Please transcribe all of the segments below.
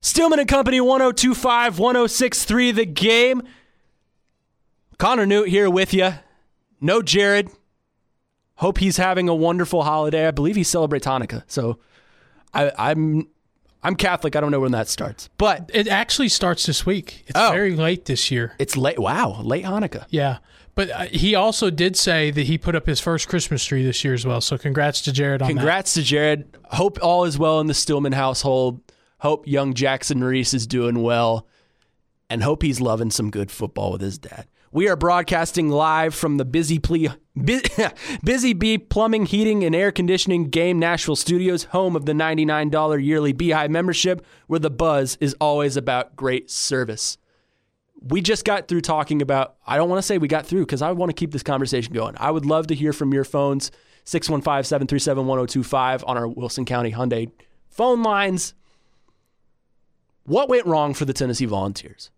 Stillman and Company, 102.5, 106.3 The Game. Connor Newt here with you. No Jared. Hope he's having a wonderful holiday. I believe he celebrates Hanukkah. So I'm Catholic. I don't know when that starts. But it actually starts this week. It's very late this year. It's late. Wow, late Hanukkah. Yeah. But he also did say that he put up his first Christmas tree this year as well. So congrats to Jared on that. Congrats to Jared. Hope all is well in the Stillman household. Hope young Jackson Reese is doing well. And hope he's loving some good football with his dad. We are broadcasting live from the Busy Bee Plumbing, Heating, and Air Conditioning Game Nashville Studios, home of the $99 yearly Beehive membership, where the buzz is always about great service. We just got through talking about, I don't want to say we got through because I want to keep this conversation going. I would love to hear from your phones, 615-737-1025 on our Wilson County Hyundai phone lines. What went wrong for the Tennessee Volunteers?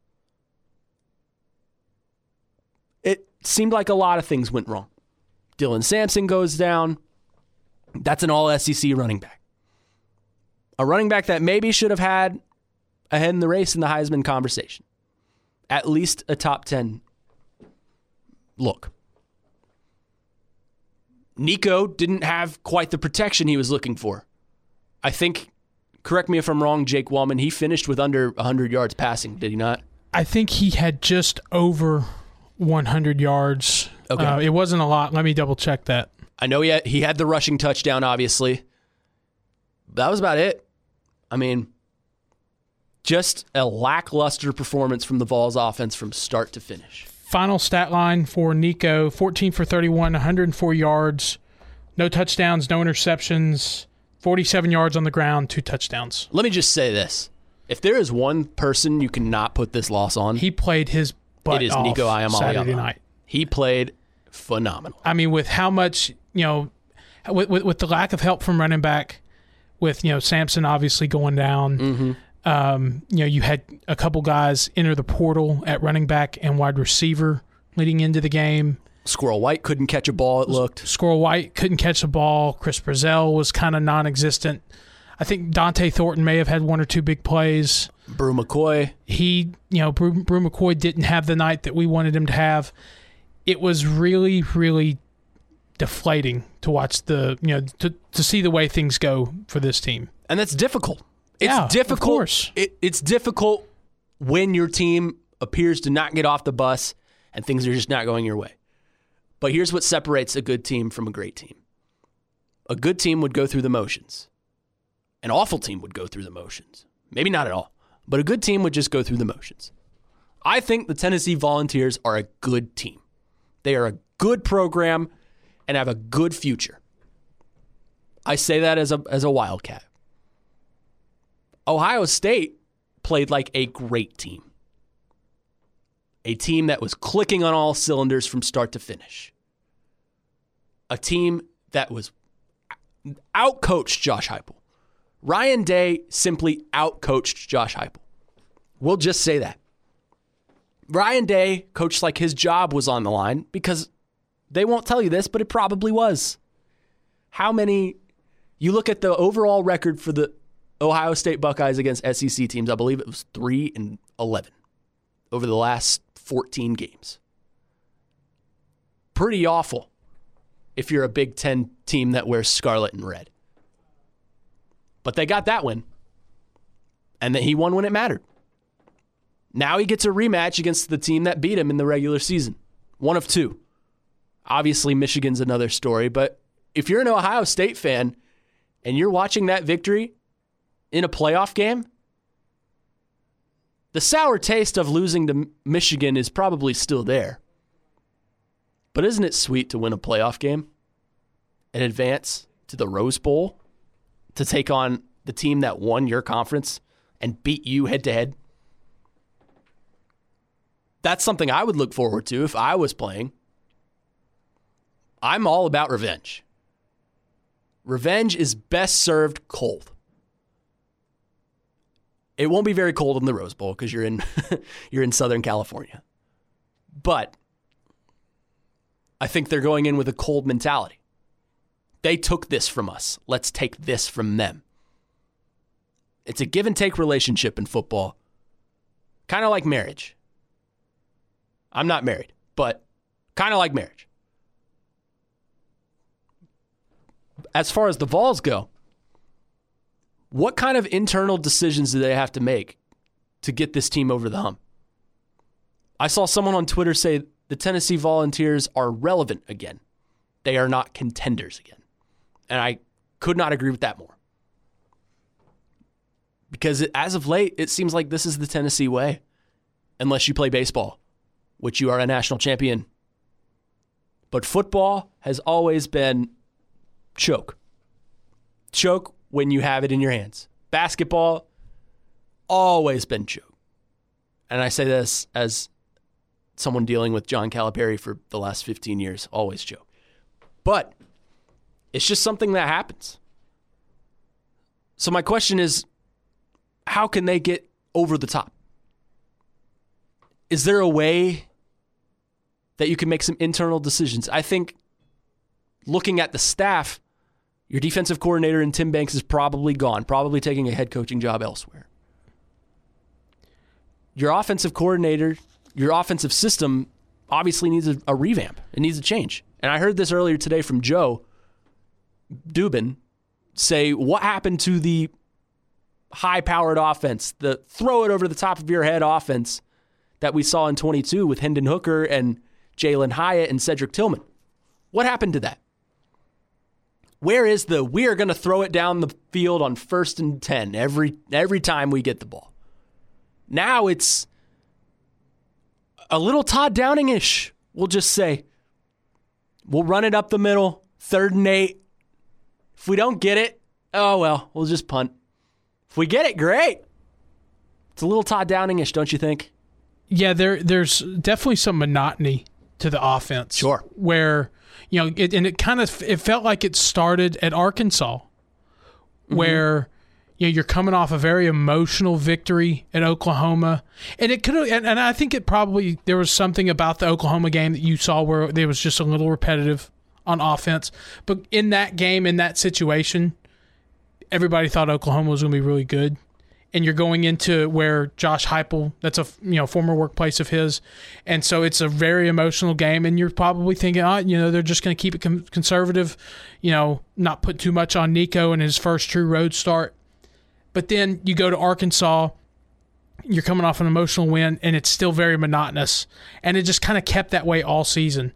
It seemed like a lot of things went wrong. Dylan Sampson goes down. That's an all-SEC running back. A running back that maybe should have had a head in the race in the Heisman conversation. At least a top 10 look. Nico didn't have quite the protection he was looking for. I think, correct me if I'm wrong, Jake Wallman, he finished with under 100 yards passing, did he not? I think he had just over 100 yards. Okay. It wasn't a lot. Let me double check that. I know he had the rushing touchdown, obviously. That was about it. I mean, just a lackluster performance from the Vols offense from start to finish. Final stat line for Nico, 14 for 31, 104 yards, no touchdowns, no interceptions, 47 yards on the ground, 2 touchdowns. Let me just say this. If there is one person you cannot put this loss on, he played his butt off Nico Iamaleava. Saturday night. He played phenomenal. I mean, with how much, with the lack of help from running back, with, Sampson obviously going down, Mm-hmm. You had a couple guys enter the portal at running back and wide receiver leading into the game. Squirrel White couldn't catch a ball, it looked. Squirrel White couldn't catch a ball. Chris Brazzell was kind of non-existent. I think Dante Thornton may have had 1 or 2 big plays. Brew McCoy. Brew McCoy didn't have the night that we wanted him to have. It was really, really deflating to watch to see the way things go for this team. And that's difficult. It's difficult. Of course. It's difficult when your team appears to not get off the bus and things are just not going your way. But here's what separates a good team from a great team. A good team would go through the motions. An awful team would go through the motions. Maybe not at all. But a good team would just go through the motions. I think the Tennessee Volunteers are a good team. They are a good program and have a good future. I say that as a Wildcat. Ohio State played like a great team. A team that was clicking on all cylinders from start to finish. A team that was outcoached Josh Heupel. Ryan Day simply outcoached Josh Heupel. We'll just say that. Ryan Day coached like his job was on the line because they won't tell you this, but it probably was. You look at the overall record for the Ohio State Buckeyes against SEC teams, I believe it was 3-11 over the last 14 games. Pretty awful if you're a Big Ten team that wears scarlet and red. But they got that win. And then he won when it mattered. Now he gets a rematch against the team that beat him in the regular season. 1 of 2. Obviously, Michigan's another story. But if you're an Ohio State fan and you're watching that victory in a playoff game, the sour taste of losing to Michigan is probably still there. But isn't it sweet to win a playoff game and advance to the Rose Bowl to take on the team that won your conference and beat you head-to-head? That's something I would look forward to if I was playing. I'm all about revenge. Revenge is best served cold. It won't be very cold in the Rose Bowl because you're in Southern California. But I think they're going in with a cold mentality. They took this from us. Let's take this from them. It's a give and take relationship in football. Kind of like marriage. I'm not married, but kind of like marriage. As far as the Vols go, what kind of internal decisions do they have to make to get this team over the hump? I saw someone on Twitter say the Tennessee Volunteers are relevant again. They are not contenders again. And I could not agree with that more. Because as of late, it seems like this is the Tennessee way. Unless you play baseball, which you are a national champion. But football has always been choke. Choke when you have it in your hands. Basketball, always been choke. And I say this as someone dealing with John Calipari for the last 15 years, always choke. But it's just something that happens. So my question is, how can they get over the top? Is there a way that you can make some internal decisions? I think looking at the staff, your defensive coordinator in Tim Banks is probably gone, probably taking a head coaching job elsewhere. Your offensive coordinator, your offensive system obviously needs a revamp. It needs a change. And I heard this earlier today from Joe Dubin say, what happened to the high-powered offense, the throw it over the top of your head offense that we saw in 22 with Hendon Hooker and Jalen Hyatt and Cedric Tillman? What happened to that? Where is the we are going to throw it down the field on 1st and 10 every time we get the ball? Now it's a little Todd Downing-ish. We'll just say, we'll run it up the middle, 3rd and 8. If we don't get it, oh well, we'll just punt. If we get it, great. It's a little Todd Downing-ish, don't you think? Yeah, there's definitely some monotony to the offense. Sure. Where, it felt like it started at Arkansas, where you're coming off a very emotional victory at Oklahoma, and it could have, and I think there was something about the Oklahoma game that you saw where there was just a little repetitive on offense. But in that game, in that situation, everybody thought Oklahoma was going to be really good. And you're going into where Josh Heupel, that's a former workplace of his, and so it's a very emotional game. And you're probably thinking, they're just going to keep it conservative, not put too much on Nico in his first true road start. But then you go to Arkansas, you're coming off an emotional win, and it's still very monotonous. And it just kind of kept that way all season.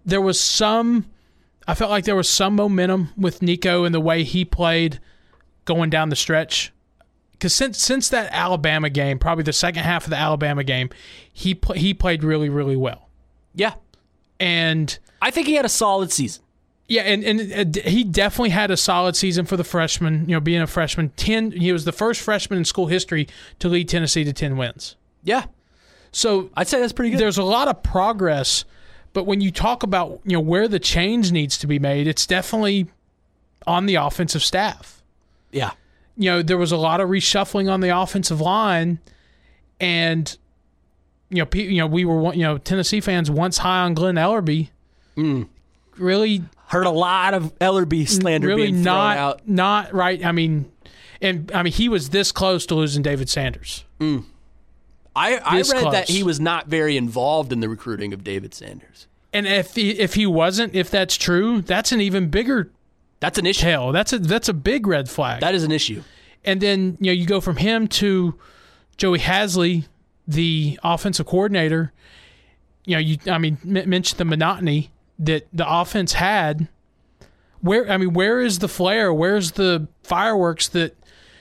I felt like there was some momentum with Nico and the way he played going down the stretch. Because since that Alabama game, probably the second half of the Alabama game, he played really, really well. Yeah. And I think he had a solid season. Yeah, and he definitely had a solid season for the freshman, being a freshman. He was the first freshman in school history to lead Tennessee to 10 wins. Yeah. So I'd say that's pretty good. There's a lot of progress, but when you talk about where the change needs to be made, it's definitely on the offensive staff. Yeah. There was a lot of reshuffling on the offensive line, and we were Tennessee fans once high on Glenn Ellerbe. Really heard a lot of Ellerbe slander really being thrown out. Not right. He was this close to losing David Sanders. I read that he was not very involved in the recruiting of David Sanders. And if he wasn't, if that's true, that's an even bigger. That's an issue. Hell, that's a big red flag. That is an issue. And then you go from him to Joey Hasley, the offensive coordinator. Mention the monotony that the offense had. Where is the flair? Where's the fireworks that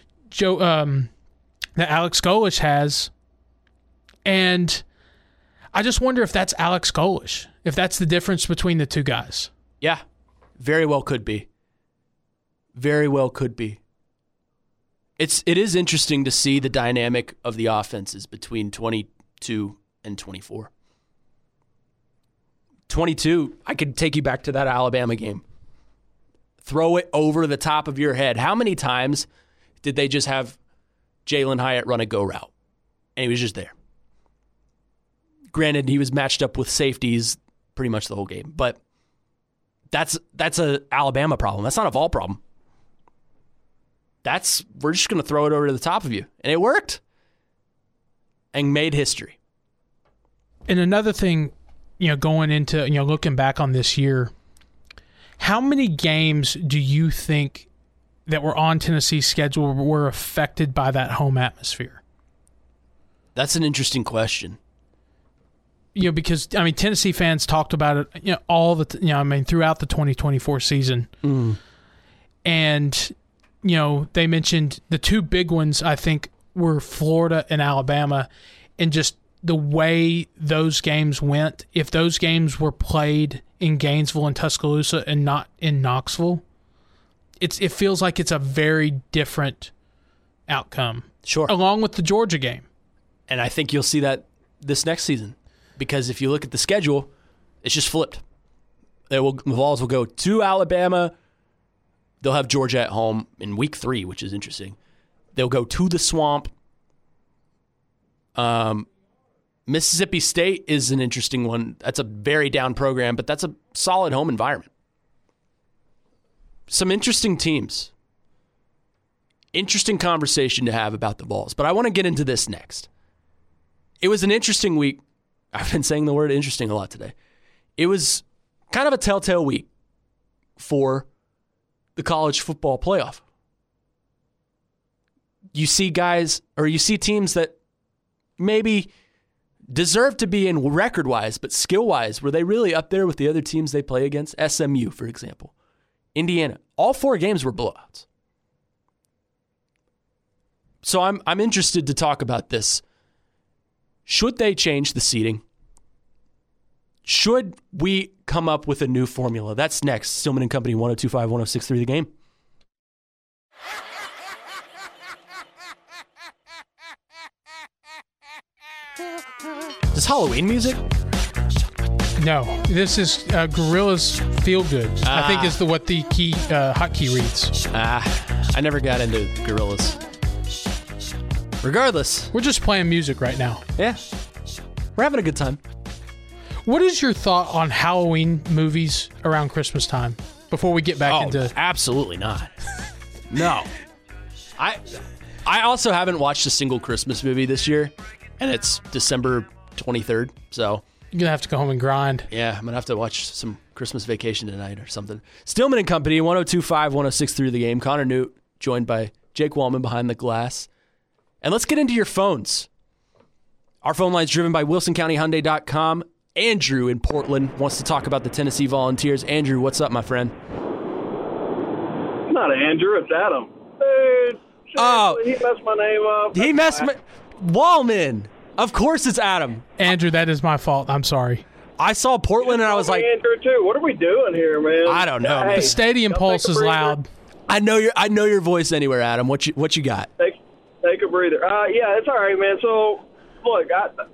that Alex Golesh has? And I just wonder if that's Alex Golesh, if that's the difference between the two guys. Yeah, very well could be. Very well could be. It is interesting to see the dynamic of the offenses between 22 and 24. 22, I could take you back to that Alabama game. Throw it over the top of your head. How many times did they just have Jalen Hyatt run a go route? And he was just there. Granted, he was matched up with safeties pretty much the whole game, but that's a Alabama problem. That's not a Vol problem. we're just going to throw it over to the top of you. And it worked and made history. And another thing, going into, looking back on this year, how many games do you think that were on Tennessee's schedule were affected by that home atmosphere? That's an interesting question. Because Tennessee fans talked about it, all the throughout the 2024 season, and they mentioned the two big ones. I think were Florida and Alabama, and just the way those games went. If those games were played in Gainesville and Tuscaloosa and not in Knoxville, it feels like it's a very different outcome. Sure, along with the Georgia game, and I think you'll see that this next season. Because if you look at the schedule, it's just flipped. The Vols will go to Alabama. They'll have Georgia at home in week 3, which is interesting. They'll go to the Swamp. Mississippi State is an interesting one. That's a very down program, but that's a solid home environment. Some interesting teams. Interesting conversation to have about the Vols. But I want to get into this next. It was an interesting week. I've been saying the word interesting a lot today. It was kind of a telltale week for the college football playoff. You see teams that maybe deserve to be in record-wise, but skill-wise, were they really up there with the other teams they play against? SMU, for example. Indiana. All 4 games were blowouts. So I'm interested to talk about this. Should they change the seeding? Should we come up with a new formula? That's next. Stillman & Company, 102.5, 106.3 The Game. Is Halloween music? No. This is Gorillaz Feel Good. I think is what the hotkey reads. I never got into Gorillaz. Regardless. We're just playing music right now. Yeah. We're having a good time. What is your thought on Halloween movies around Christmas time before we get back into... Absolutely not. No. I also haven't watched a single Christmas movie this year, and it's December 23rd, so... You're going to have to go home and grind. Yeah, I'm going to have to watch some Christmas Vacation tonight or something. Stillman & Company, 102.5, 106.3 The Game. Connor Newt, joined by Jake Wallman behind the glass. And let's get into your phones. Our phone line is driven by WilsonCountyHyundai.com. Andrew in Portland wants to talk about the Tennessee Volunteers. Andrew, what's up, my friend? It's not Andrew, it's Adam. Dude, he messed my name up. He messed my... Wallman. Of course it's Adam. Andrew, that is my fault. I'm sorry. I saw Portland and I was like... Andrew, too. What are we doing here, man? I don't know. Hey, the stadium pulse is loud. I know your voice anywhere, Adam. What you got? Take a breather. Yeah, it's all right, man. So, look,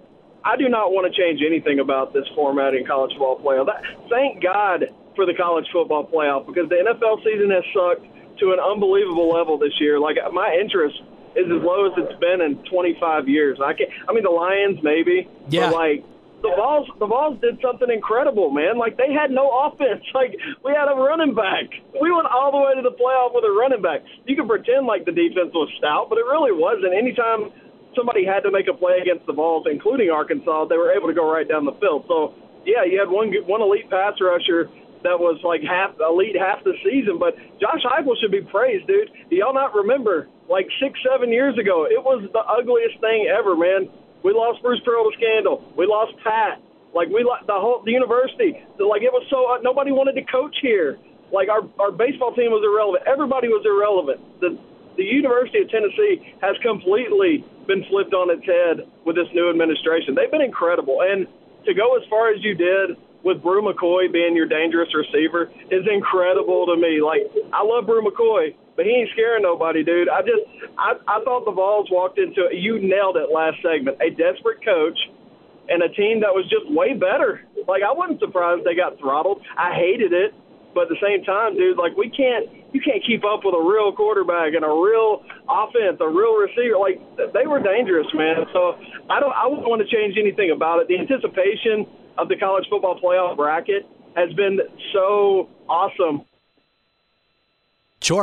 I do not want to change anything about this format in college football playoff. Thank God for the college football playoff because the NFL season has sucked to an unbelievable level this year. Like, my interest is as low as it's been in 25 years. The Lions maybe, yeah. But like the Vols did something incredible, man. Like they had no offense. Like we had a running back. We went all the way to the playoff with a running back. You can pretend like the defense was stout, but it really wasn't. Anytime somebody had to make a play against the Vols, including Arkansas, they were able to go right down the field. So yeah, you had one elite pass rusher that was like elite half the season. But Josh Heupel should be praised, dude. Do y'all not remember? Like 6-7 years ago, it was the ugliest thing ever, man. We lost Bruce Pearl to scandal. We lost Pat. Like we lost the university. Like it was so nobody wanted to coach here. Like our baseball team was irrelevant. Everybody was irrelevant. The University of Tennessee has completely been flipped on its head with this new administration. They've been incredible, and to go as far as you did with Brew McCoy being your dangerous receiver is incredible to me. Like I love Brew McCoy, but he ain't scaring nobody, dude. I thought the Vols walked into, you nailed it last segment, a desperate coach and a team that was just way better. Like, I wasn't surprised they got throttled. I hated it, but at the same time, dude, like, you can't keep up with a real quarterback and a real offense, a real receiver. Like, they were dangerous, man. So I wouldn't want to change anything about it. The anticipation of the college football playoff bracket has been so awesome. Sure.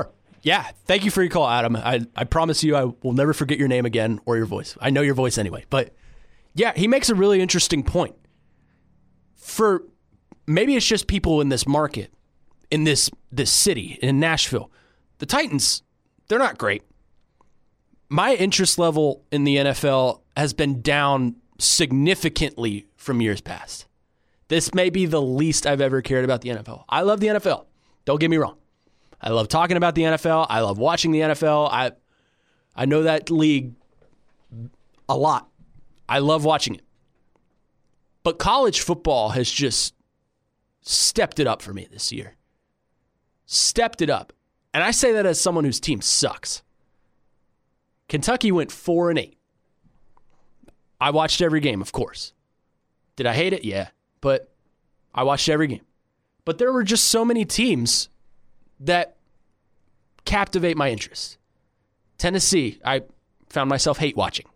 Yeah, thank you for your call, Adam. I promise you I will never forget your name again or your voice. I know your voice anyway. But yeah, he makes a really interesting point. For maybe it's just people in this market, in this city, in Nashville. The Titans, they're not great. My interest level in the NFL has been down significantly from years past. This may be the least I've ever cared about the NFL. I love the NFL. Don't get me wrong. I love talking about the NFL. I love watching the NFL. I know that league a lot. I love watching it. But college football has just stepped it up for me this year. Stepped it up. And I say that as someone whose team sucks. Kentucky went 4-8. I watched every game, of course. Did I hate it? Yeah. But I watched every game. But there were just so many teams that captivate my interest. Tennessee, I found myself hate watching.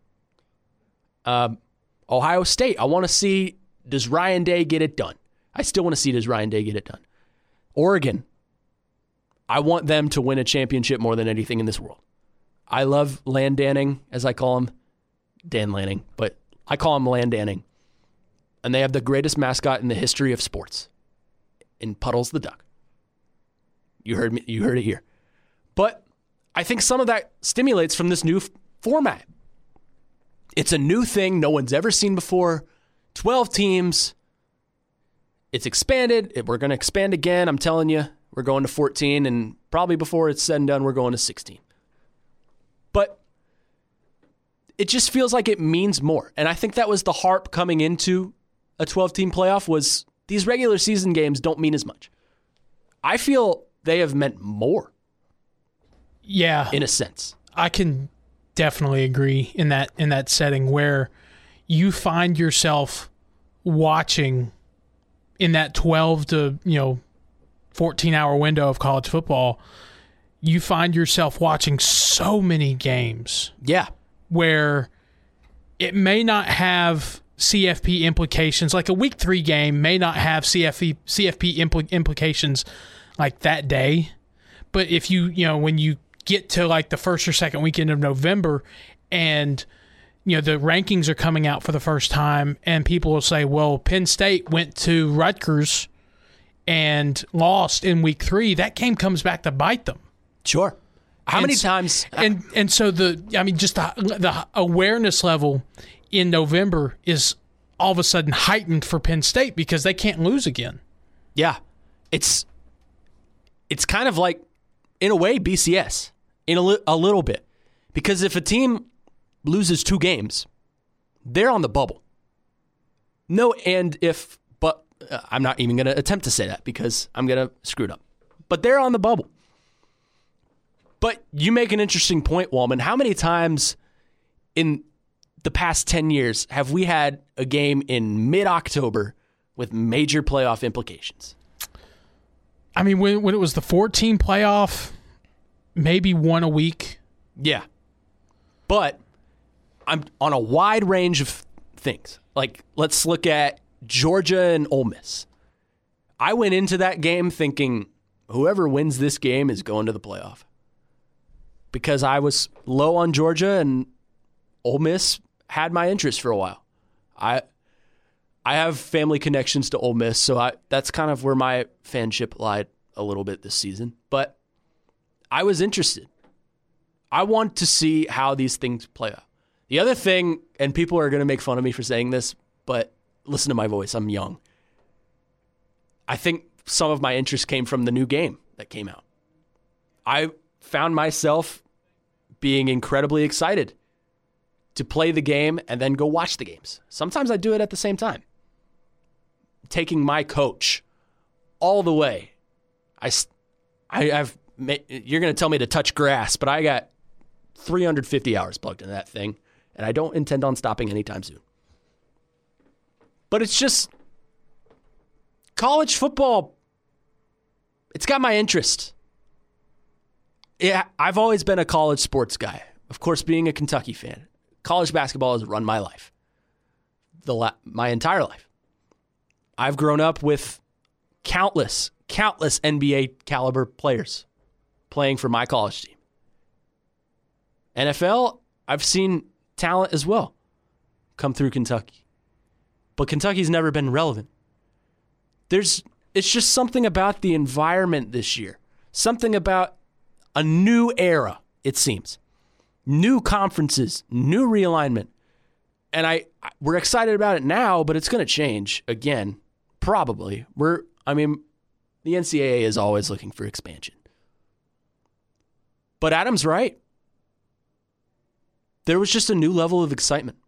Ohio State, I want to see, does Ryan Day get it done? I still want to see, does Ryan Day get it done? Oregon, I want them to win a championship more than anything in this world. I love Landanning, as I call him. Dan Lanning, but I call him Landanning. And they have the greatest mascot in the history of sports, in Puddles the Duck. You heard me. You heard it here. But I think some of that stimulates from this new format. It's a new thing no one's ever seen before. 12 teams. It's expanded. We're going to expand again. I'm telling you, we're going to 14, and probably before it's said and done, we're going to 16. But it just feels like it means more. And I think that was the harp coming into a 12-team playoff, was these regular season games don't mean as much. I feel they have meant more. Yeah. In a sense. I can definitely agree in that setting where you find yourself watching in that 12 to 14-hour window of college football. You find yourself watching so many games. Yeah. Where it may not have CFP implications. Like a week 3 game may not have CFP implications like that day. But if when you get to like the first or second weekend of November and the rankings are coming out for the first time and people will say, well, Penn State went to Rutgers and lost in week 3, that game comes back to bite them. Sure. How many times? And so the awareness level in November is all of a sudden heightened for Penn State because they can't lose again. Yeah. It's kind of like, in a way, BCS in a little bit. Because if a team loses 2 games, they're on the bubble. But I'm not even going to attempt to say that because I'm going to screw it up. But they're on the bubble. But you make an interesting point, Wallman. How many times in the past 10 years have we had a game in mid-October with major playoff implications? I mean, when it was the 14 playoff, maybe one a week. Yeah. But I'm on a wide range of things. Like, let's look at Georgia and Ole Miss. I went into that game thinking whoever wins this game is going to the playoff. Because I was low on Georgia and Ole Miss had my interest for a while. I have family connections to Ole Miss, so that's kind of where my fanship lied a little bit this season. But I was interested. I want to see how these things play out. The other thing, and people are going to make fun of me for saying this, but listen to my voice. I'm young. I think some of my interest came from the new game that came out. I found myself being incredibly excited to play the game and then go watch the games. Sometimes I do it at the same time. Taking my coach all the way. You're going to tell me to touch grass, but I got 350 hours plugged into that thing, and I don't intend on stopping anytime soon. But it's just college football. It's got my interest. Yeah, I've always been a college sports guy. Of course, being a Kentucky fan. College basketball has run my life. My entire life. I've grown up with countless NBA caliber players playing for my college team. NFL, I've seen talent as well come through Kentucky. But Kentucky's never been relevant. It's just something about the environment this year. Something about a new era, it seems. New conferences, new realignment. And we're excited about it now, but it's going to change again, probably. The NCAA is always looking for expansion. But Adam's right. There was just a new level of excitement.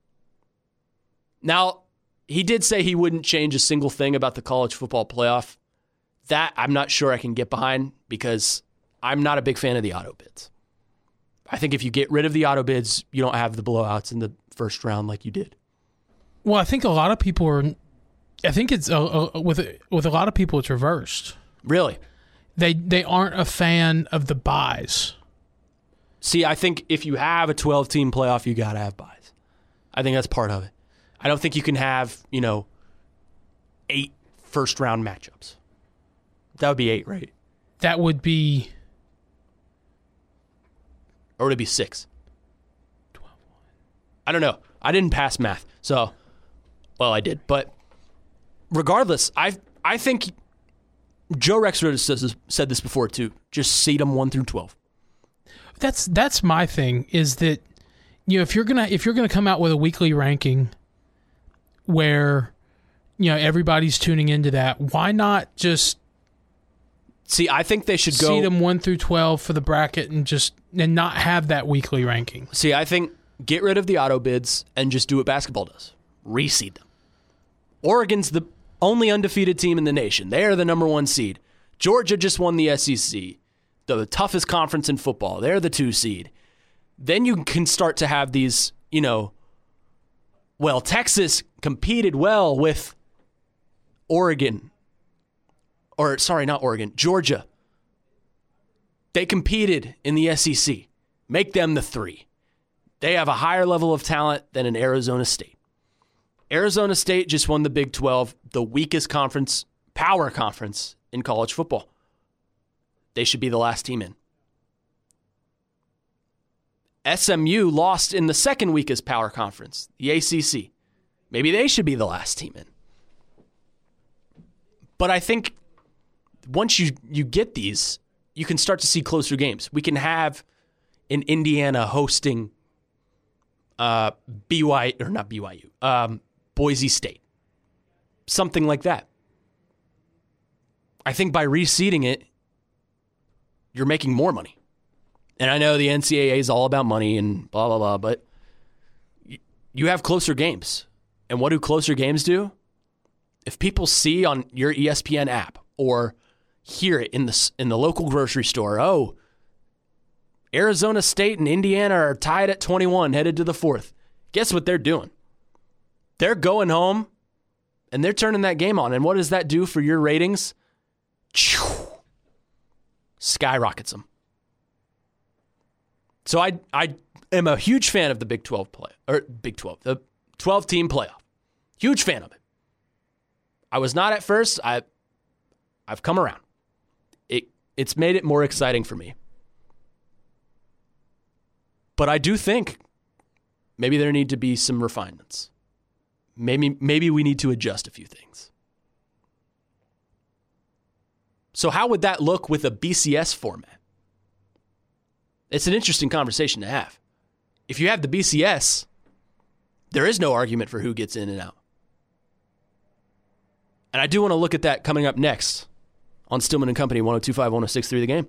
Now, he did say he wouldn't change a single thing about the college football playoff. That I'm not sure I can get behind because I'm not a big fan of the auto bids. I think if you get rid of the auto bids, you don't have the blowouts in the first round like you did. Well, I think a lot of people are. I think it's with a lot of people, it's reversed. Really? They aren't a fan of the buys. See, I think if you have a 12-team playoff, you got to have buys. I think that's part of it. I don't think you can have, 8 first-round matchups. That would be 8, right? That would be... Or would it be 6? 12-1. I don't know. I didn't pass math, so... Well, I did, but regardless, I think Joe Rexrode said this before, too. Just seed them 1 through 12. That's my thing, is that, if you're gonna come out with a weekly ranking where, everybody's tuning into that, why not just... See, I think they should go... seed them 1 through 12 for the bracket and not have that weekly ranking. See, I think get rid of the auto bids and just do what basketball does. Reseed them. Oregon's the only undefeated team in the nation. They are the number 1 seed. Georgia just won the SEC, the toughest conference in football. They're the 2 seed. Then you can start to have these, Texas competed well with Oregon. Or, sorry, not Oregon, Georgia. They competed in the SEC. Make them the 3. They have a higher level of talent than an Arizona State. Arizona State just won the Big 12, the weakest conference, power conference in college football. They should be the last team in. SMU lost in the second weakest power conference, the ACC. Maybe they should be the last team in. But I think once you get these, you can start to see closer games. We can have in Indiana hosting Boise State. Something like that. I think by reseeding it, you're making more money. And I know the NCAA is all about money and blah, blah, blah, but you have closer games. And what do closer games do? If people see on your ESPN app or hear it in the local grocery store, oh, Arizona State and Indiana are tied at 21, headed to the 4th. Guess what they're doing? They're going home, and they're turning that game on. And what does that do for your ratings? Skyrockets them. So I am a huge fan of the the 12-team playoff. Huge fan of it. I was not at first. I've come around. It's made it more exciting for me. But I do think maybe there need to be some refinements. Maybe we need to adjust a few things. So how would that look with a BCS format? It's an interesting conversation to have. If you have the BCS, there is no argument for who gets in and out. And I do want to look at that coming up next on Stillman and Company, 102.5, 106.3 The Game.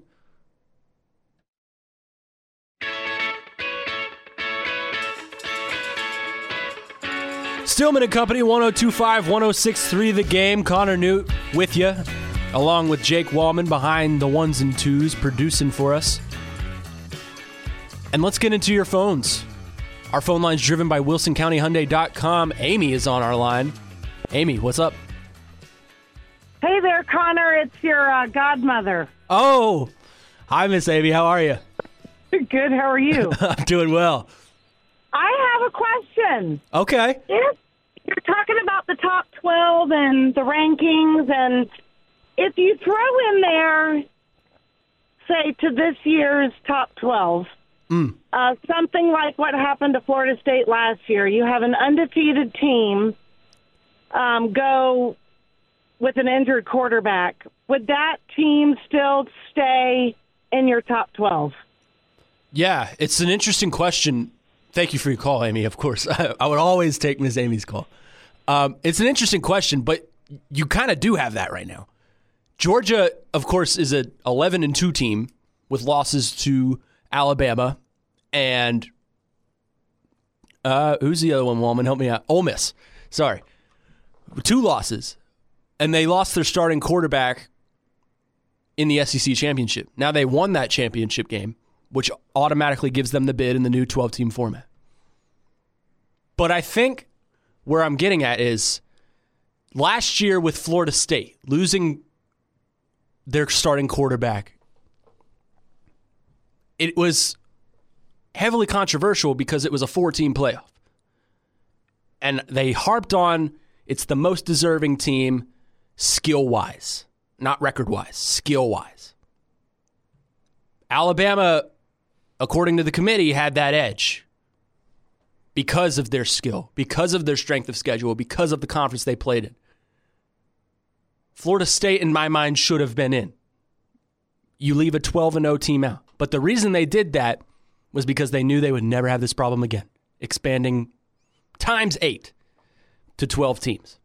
Stillman and Company, 102.5, 106.3 The Game. Connor Newt with you, along with Jake Wallman behind the ones and twos, producing for us. And let's get into your phones. Our phone line's driven by WilsonCountyHyundai.com. Amy is on our line. Amy, what's up? Hey there, Connor. It's your godmother. Oh, hi, Miss Amy. How are you? Good. How are you? I'm doing well. I have a question. Okay. If you're talking about the top 12 and the rankings, and if you throw in there say, to this year's top 12, something like what happened to Florida State last year. You have an undefeated team go with an injured quarterback. Would that team still stay in your top 12? Yeah, it's an interesting question. Thank you for your call, Amy, of course. I would always take Ms. Amy's call. It's an interesting question, but you kind of do have that right now. Georgia, of course, is an 11-2 team with losses to Alabama and who's the other one, Wallman? Help me out. Ole Miss. Sorry. 2 losses. And they lost their starting quarterback in the SEC championship. Now they won that championship game, which automatically gives them the bid in the new 12-team format. But I think where I'm getting at is last year with Florida State, losing their starting quarterback, it was heavily controversial because it was a 4-team playoff. And they harped on it's the most deserving team skill-wise, not record-wise, skill-wise. Alabama, according to the committee, had that edge because of their skill, because of their strength of schedule, because of the conference they played in. Florida State, in my mind, should have been in. You leave a 12-0 team out. But the reason they did that was because they knew they would never have this problem again, expanding times 8 to 12 teams.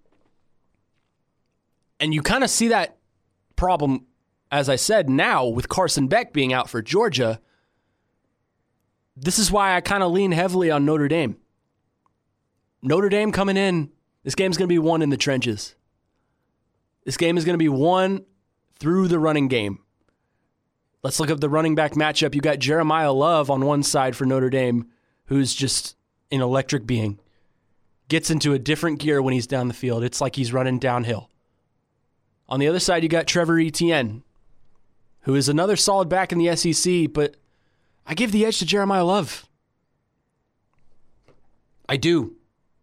And you kind of see that problem, as I said, now with Carson Beck being out for Georgia. This is why I kind of lean heavily on Notre Dame. Notre Dame coming in, this game's going to be won in the trenches. This game is going to be won through the running game. Let's look at the running back matchup. You got Jeremiah Love on one side for Notre Dame, who's just an electric being. Gets into a different gear when he's down the field. It's like he's running downhill. On the other side, you got Trevor Etienne, who is another solid back in the SEC, but I give the edge to Jeremiah Love. I do.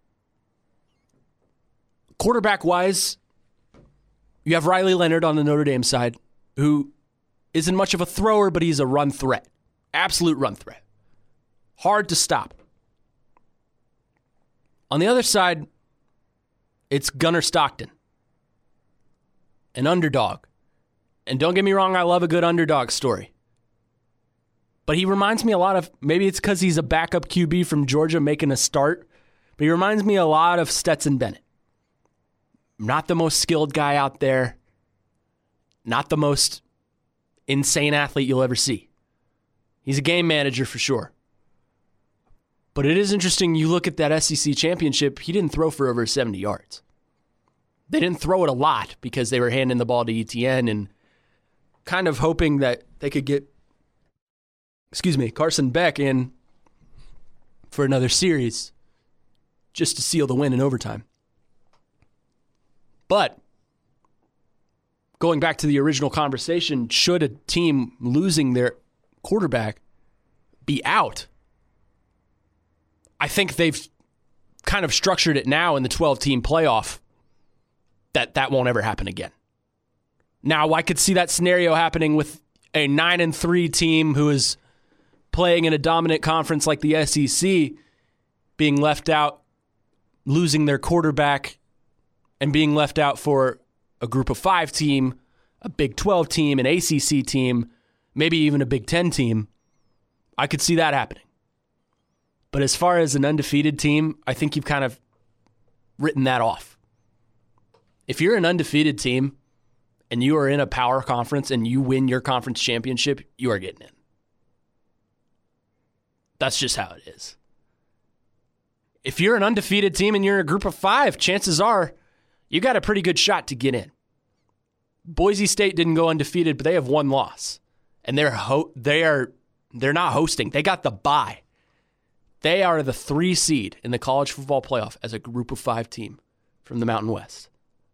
Quarterback-wise, you have Riley Leonard on the Notre Dame side, who isn't much of a thrower, but he's a run threat. Absolute run threat. Hard to stop. On the other side, it's Gunnar Stockton, an underdog. And don't get me wrong, I love a good underdog story. But he reminds me a lot of, maybe it's because he's a backup QB from Georgia making a start, but he reminds me a lot of Stetson Bennett. Not the most skilled guy out there. Not the most insane athlete you'll ever see. He's a game manager for sure. But it is interesting, you look at that SEC championship, he didn't throw for over 70 yards. They didn't throw it a lot because they were handing the ball to Etienne and kind of hoping that they could get, Carson Beck in for another series just to seal the win in overtime. But going back to the original conversation, should a team losing their quarterback be out? I think they've kind of structured it now in the 12-team playoff that won't ever happen again. Now, I could see that scenario happening with a 9-3 team who is playing in a dominant conference like the SEC being left out, losing their quarterback, and being left out for a group of 5 team, a Big 12 team, an ACC team, maybe even a Big 10 team. I could see that happening. But as far as an undefeated team, I think you've kind of written that off. If you're an undefeated team and you are in a power conference and you win your conference championship, you are getting in. That's just how it is. If you're an undefeated team and you're in a group of 5, chances are you got a pretty good shot to get in. Boise State didn't go undefeated, but they have 1 loss. And they're not hosting. They got the bye. They are the 3 seed in the college football playoff as a group of 5 team from the Mountain West.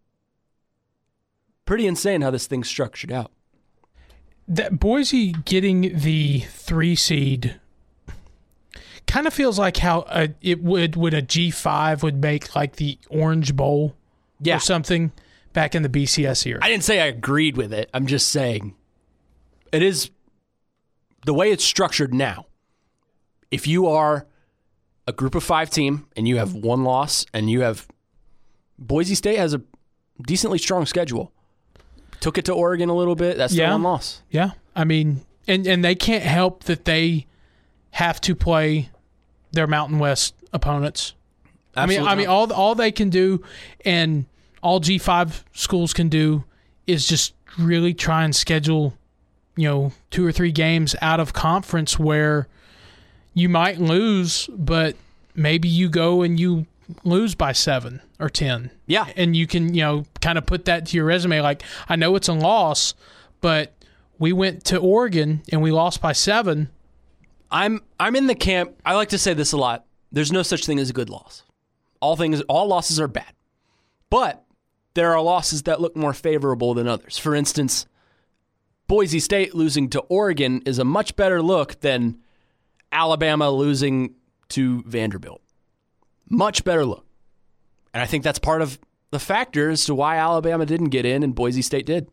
Pretty insane how this thing's structured out. That Boise getting the 3 seed kind of feels like how it would a G5 would make like the Orange Bowl or something back in the BCS era. I didn't say I agreed with it. I'm just saying It is the way it's structured now. If you are a group of 5 team and you have one loss and you have Boise State has a decently strong schedule. Took it to Oregon a little bit. That's the one loss. Yeah. I mean, and they can't help that they have to play their Mountain West opponents. Absolutely I mean, all they can do, and all G5 schools can do, is just really try and schedule, 2 or 3 games out of conference where you might lose, but maybe you go and you lose by 7 or 10. Yeah. And you can, kind of put that to your resume. Like, I know it's a loss, but we went to Oregon and we lost by 7. I'm in the camp. I like to say this a lot. There's no such thing as a good loss. All losses are bad. But there are losses that look more favorable than others. For instance, Boise State losing to Oregon is a much better look than Alabama losing to Vanderbilt. Much better look. And I think that's part of the factor as to why Alabama didn't get in and Boise State did.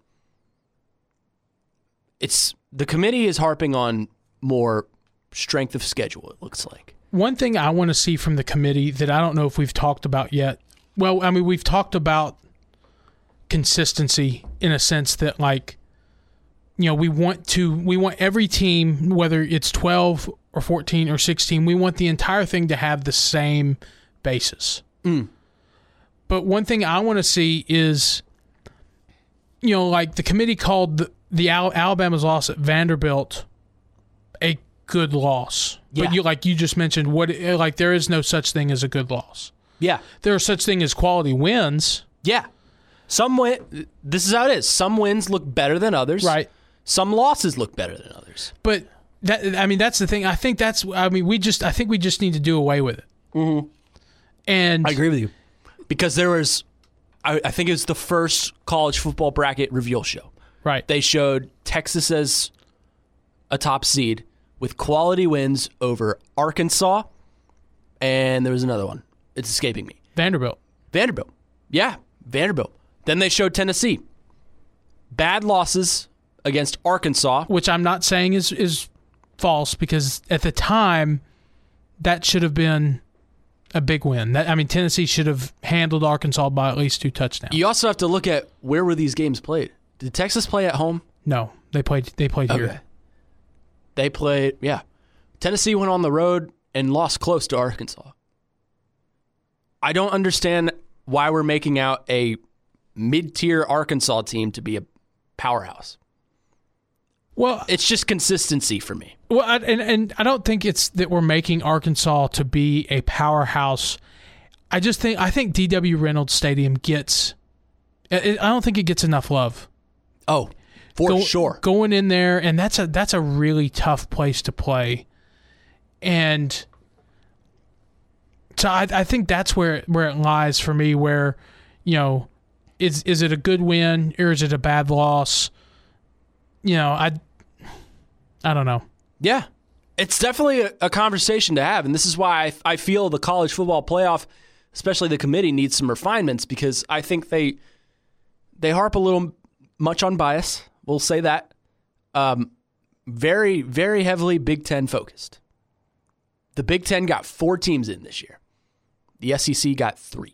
The committee is harping on more strength of schedule, it looks like. One thing I want to see from the committee that I don't know if we've talked about yet. Well, I mean, we've talked about consistency in a sense that, like, we want every team, whether it's 12 or 14 or 16, we want the entire thing to have the same basis. But one thing I want to see is, like the committee called the Alabama's loss at Vanderbilt a good loss. Yeah. But you just mentioned, there is no such thing as a good loss. Yeah. There are such thing as quality wins. Yeah. This is how it is. Some wins look better than others. Right. Some losses look better than others. But that's the thing. I think we just need to do away with it. Mm-hmm. And I agree with you. Because there was, I think it was the first college football bracket reveal show. Right. They showed Texas as a top seed with quality wins over Arkansas, and there was another one. It's escaping me. Vanderbilt. Yeah, Vanderbilt. Then they showed Tennessee. Bad losses against Arkansas. Which I'm not saying is false, because at the time, that should have been a big win. Tennessee should have handled Arkansas by at least 2 touchdowns. You also have to look at where were these games played. Did Texas play at home? No, they played here. They played, yeah. Tennessee went on the road and lost close to Arkansas. I don't understand why we're making out a mid-tier Arkansas team to be a powerhouse. Well, it's just consistency for me. Well, and I don't think it's that we're making Arkansas to be a powerhouse. I think D.W. Reynolds Stadium gets. I don't think it gets enough love. Oh, sure. Going in there, and that's a really tough place to play, and so I think that's where it lies for me. Where, is it a good win or is it a bad loss? I don't know. Yeah, it's definitely a conversation to have, and this is why I feel the college football playoff, especially the committee, needs some refinements, because I think they harp a little much on bias. We'll say that. Very, very heavily Big Ten focused. The Big Ten got 4 teams in this year. The SEC got 3.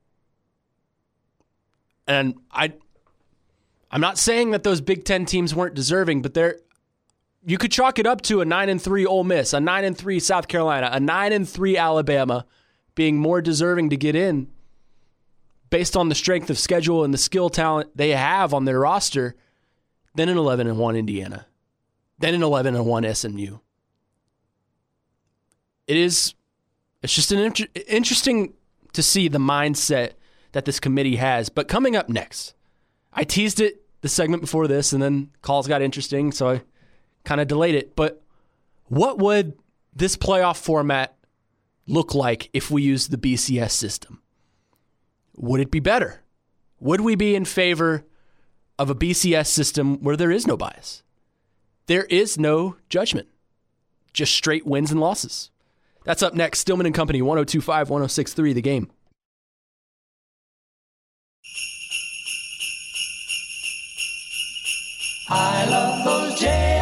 And I'm not saying that those Big Ten teams weren't deserving, but you could chalk it up to a 9-3 Ole Miss, a 9-3 South Carolina, a 9-3 Alabama being more deserving to get in based on the strength of schedule and the skill talent they have on their roster than an 11-1 Indiana, then an 11-1 SMU. It's just interesting to see the mindset that this committee has. But coming up next, I teased it the segment before this, and then calls got interesting, so I kind of delayed it. But what would this playoff format look like if we used the BCS system? Would it be better? Would we be in favor of a BCS system where there is no bias? There is no judgment, just straight wins and losses. That's up next. Stillman and Company, 102.5, 106.3, The Game. I love those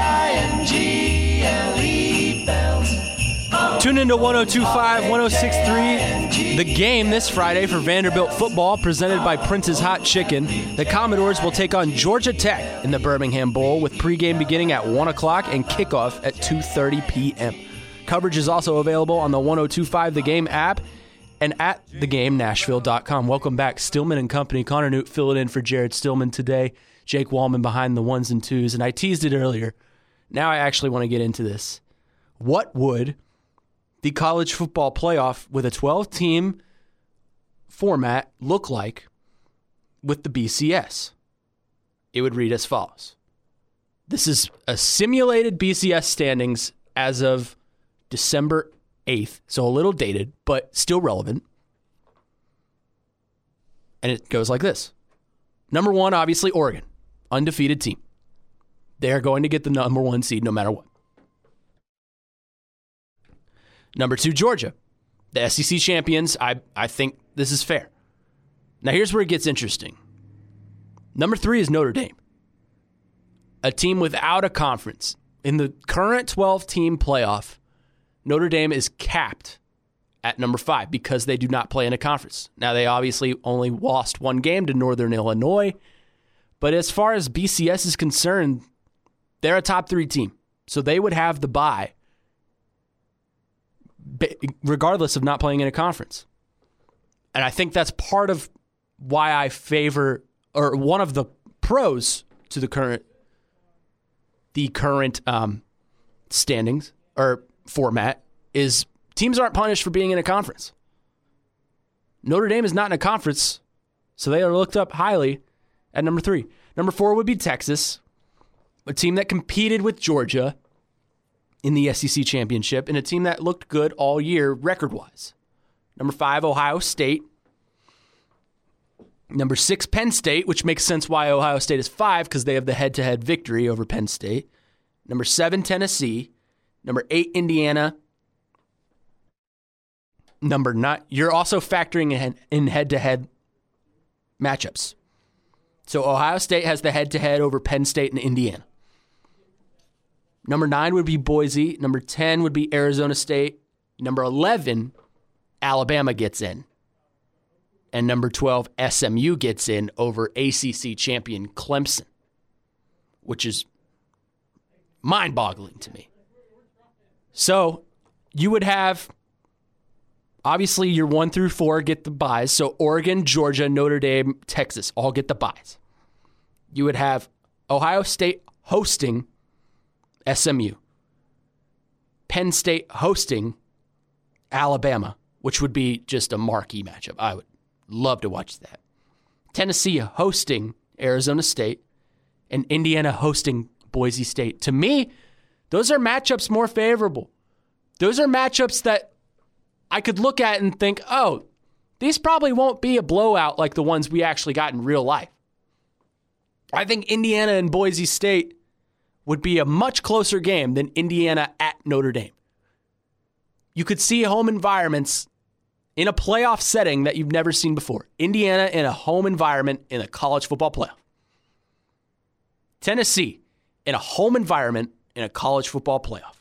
Jingle bells. Tune into 102.5, 106.3, The Game this Friday for Vanderbilt football, presented by Prince's Hot Chicken. The Commodores will take on Georgia Tech in the Birmingham Bowl, with pregame beginning at 1 o'clock and kickoff at 2:30 p.m. Coverage is also available on the 102.5 The Game app and at thegamenashville.com. Welcome back, Stillman and Company. Connor Newt filling in for Jared Stillman today. Jake Wallman behind the ones and twos, and I teased it earlier. Now I actually want to get into this. What would the college football playoff with a 12-team format look like with the BCS? It would read as follows. This is a simulated BCS standings as of December 8th, so a little dated, but still relevant. And it goes like this. Number 1, obviously, Oregon, undefeated team. They are going to get the number 1 seed no matter what. Number 2, Georgia, the SEC champions. I think this is fair. Now, here's where it gets interesting. Number 3 is Notre Dame, a team without a conference. In the current 12-team playoff, Notre Dame is capped at number 5 because they do not play in a conference. Now, they obviously only lost 1 game to Northern Illinois, but as far as BCS is concerned, they're a top 3 team, so they would have the bye regardless of not playing in a conference. And I think that's part of why I favor, or one of the pros to the current standings or format is teams aren't punished for being in a conference. Notre Dame is not in a conference, so they are looked up highly at number 3. Number 4 would be Texas, a team that competed with Georgia in the SEC championship, and a team that looked good all year record-wise. Number 5, Ohio State. Number 6, Penn State, which makes sense why Ohio State is 5, because they have the head-to-head victory over Penn State. Number 7, Tennessee. Number 8, Indiana. Number 9, you're also factoring in head-to-head matchups. So Ohio State has the head-to-head over Penn State and Indiana. Number 9 would be Boise. Number 10 would be Arizona State. Number 11, Alabama gets in. And number 12, SMU gets in over ACC champion Clemson, which is mind-boggling to me. So you would have, obviously, your 1 through 4 get the byes. So Oregon, Georgia, Notre Dame, Texas all get the byes. You would have Ohio State hosting SMU. Penn State hosting Alabama, which would be just a marquee matchup. I would love to watch that. Tennessee hosting Arizona State, and Indiana hosting Boise State. To me, those are matchups more favorable. Those are matchups that I could look at and think, oh, these probably won't be a blowout like the ones we actually got in real life. I think Indiana and Boise State would be a much closer game than Indiana at Notre Dame. You could see home environments in a playoff setting that you've never seen before. Indiana in a home environment in a college football playoff. Tennessee in a home environment in a college football playoff.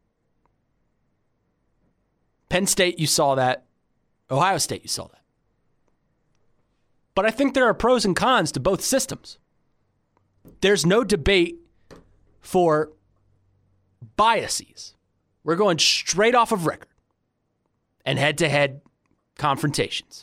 Penn State, you saw that. Ohio State, you saw that. But I think there are pros and cons to both systems. There's no debate for biases. We're going straight off of record and head-to-head confrontations.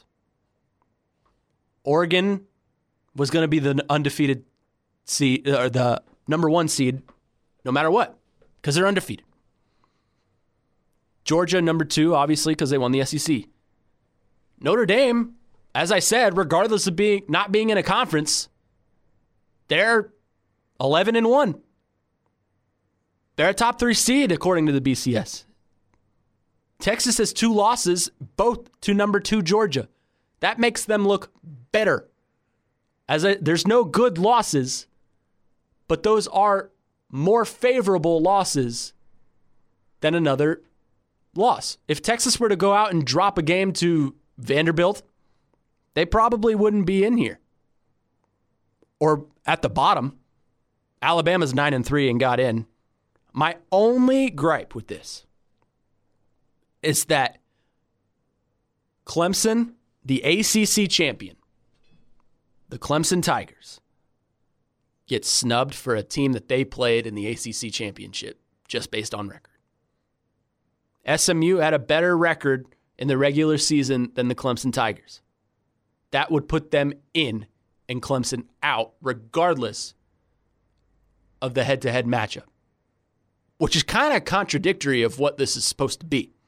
Oregon was going to be the undefeated seed, or the number 1 seed, no matter what, because they're undefeated. Georgia, number 2, obviously, because they won the SEC. Notre Dame, as I said, regardless of not being in a conference, they're 11-1. They're a top 3 seed, according to the BCS. Texas has 2 losses, both to number 2 Georgia. That makes them look better. There's no good losses, but those are more favorable losses than another loss. If Texas were to go out and drop a game to Vanderbilt, they probably wouldn't be in here or at the bottom. Alabama's 9-3 and got in. My only gripe with this is that Clemson, the ACC champion, the Clemson Tigers, get snubbed for a team that they played in the ACC championship just based on record. SMU had a better record in the regular season than the Clemson Tigers. That would put them in and Clemson out regardless of the head-to-head matchup, which is kind of contradictory of what this is supposed to be.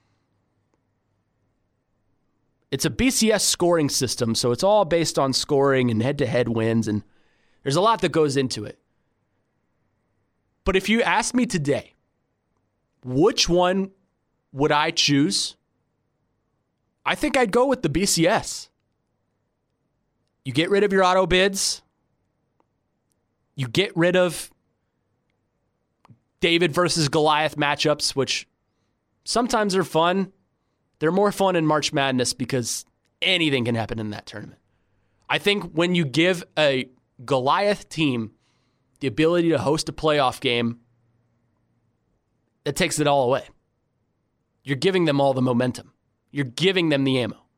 It's a BCS scoring system, so it's all based on scoring and head-to-head wins, and there's a lot that goes into it. But if you ask me today, which one would I choose? I think I'd go with the BCS. You get rid of your auto bids. You get rid of David versus Goliath matchups, which sometimes are fun. They're more fun in March Madness because anything can happen in that tournament. I think when you give a Goliath team the ability to host a playoff game, it takes it all away. You're giving them all the momentum. You're giving them the ammo.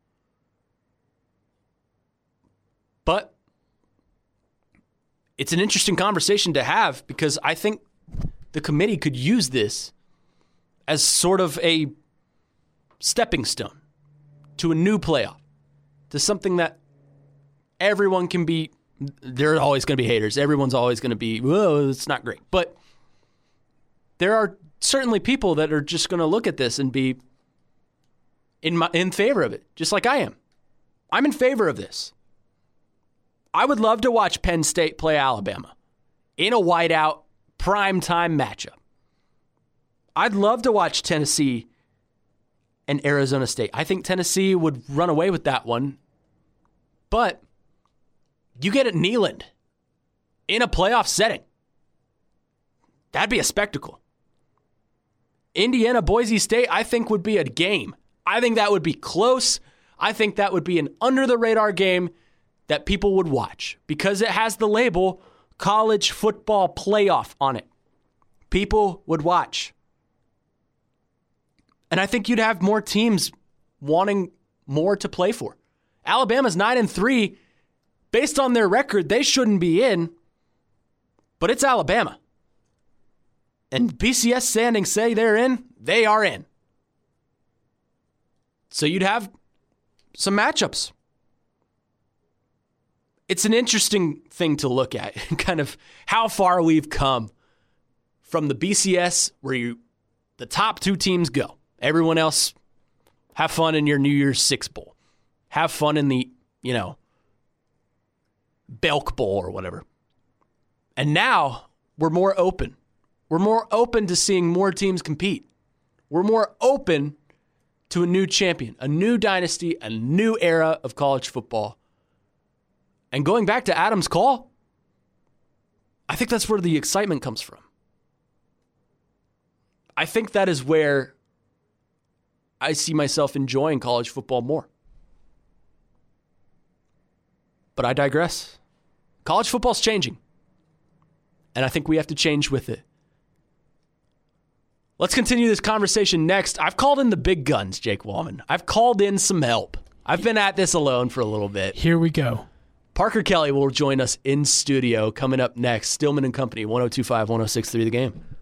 But it's an interesting conversation to have because I think the committee could use this as sort of a stepping stone to a new playoff, to something that everyone can be. There are always going to be haters. Everyone's always going to be, whoa, it's not great. But there are certainly people that are just going to look at this and be in favor of it, just like I am. I'm in favor of this. I would love to watch Penn State play Alabama in a whiteout primetime matchup. I'd love to watch Tennessee and Arizona State. I think Tennessee would run away with that one. But you get at Neyland in a playoff setting. That'd be a spectacle. Indiana, Boise State, I think would be a game. I think that would be close. I think that would be an under-the-radar game that people would watch because it has the label college football playoff on it. People would watch. And I think you'd have more teams wanting more to play for. Alabama's 9-3. Based on their record, they shouldn't be in, but it's Alabama. And BCS standings say they're in, they are in. So you'd have some matchups. It's an interesting thing to look at, kind of how far we've come from the BCS where the top two teams go. Everyone else, have fun in your New Year's Six Bowl. Have fun in the, Belk Bowl or whatever. And now we're more open. We're more open to seeing more teams compete. We're more open to a new champion, a new dynasty, a new era of college football. And going back to Adam's call, I think that's where the excitement comes from. I think that is where I see myself enjoying college football more. But I digress. College football's changing. And I think we have to change with it. Let's continue this conversation next. I've called in the big guns, Jake Wallman. I've called in some help. I've been at this alone for a little bit. Here we go. Parker Kelly will join us in studio coming up next. Stillman and Company, 102.5, 106.3 The Game.